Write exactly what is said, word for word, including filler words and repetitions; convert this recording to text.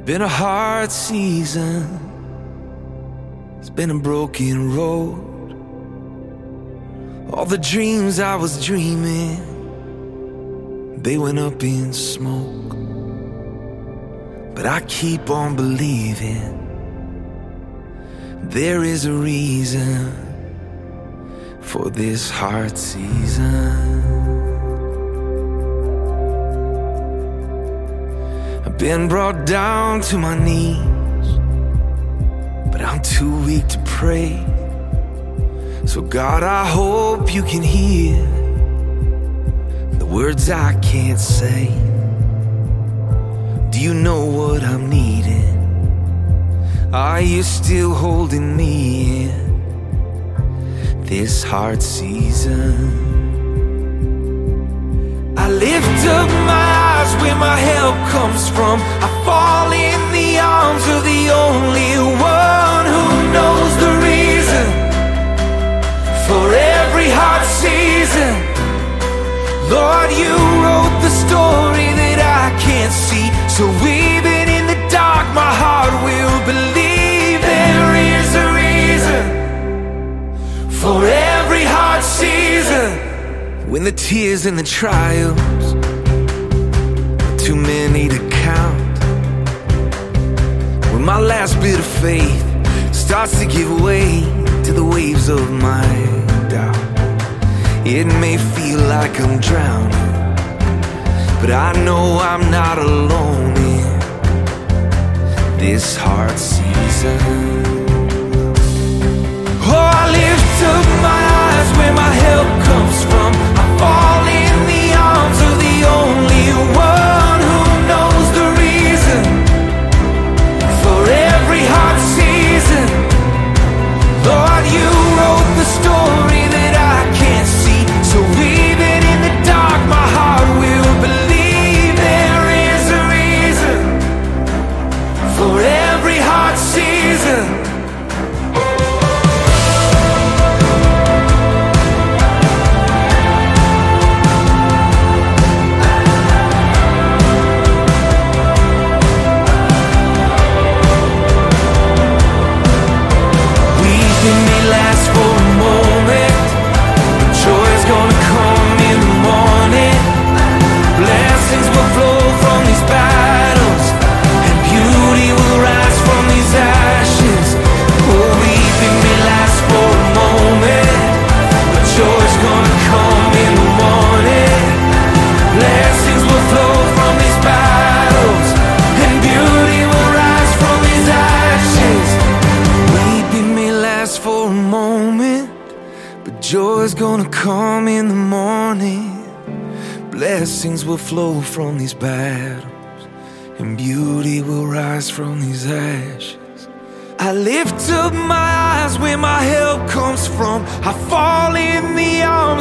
Been a hard season, it's been a broken road. All the dreams I was dreaming, they went up in smoke. But I keep on believing there is a reason for this hard season. I've been brought down to my knees, but I'm too weak to pray. So God, I hope you can hear the words I can't say. Do you know what I'm needing? Are you still holding me in this hard season? I lift up my eyes where my help comes from. I fall in the arms of the only one who knows the reason for every hard season. Lord, you wrote the story that I can't see, so even in the dark my heart will believe there is a reason for every hard season. When the tears and the trials are too many to count, when my last bit of faith starts to give way to the waves of my doubt, it may feel like I'm drowning, but I know I'm not alone in this hard season. Oh, I lift up my eyes where my help comes from. I fall in the arms of the only one who knows the reason for every hard season. Lord, you wrote the story that I can't see, so even in the dark my heart will believe there is a reason for every hard season. Joy's gonna come in the morning. Blessings will flow from these battles, and beauty will rise from these ashes. I lift up my eyes where my help comes from. I fall in the arms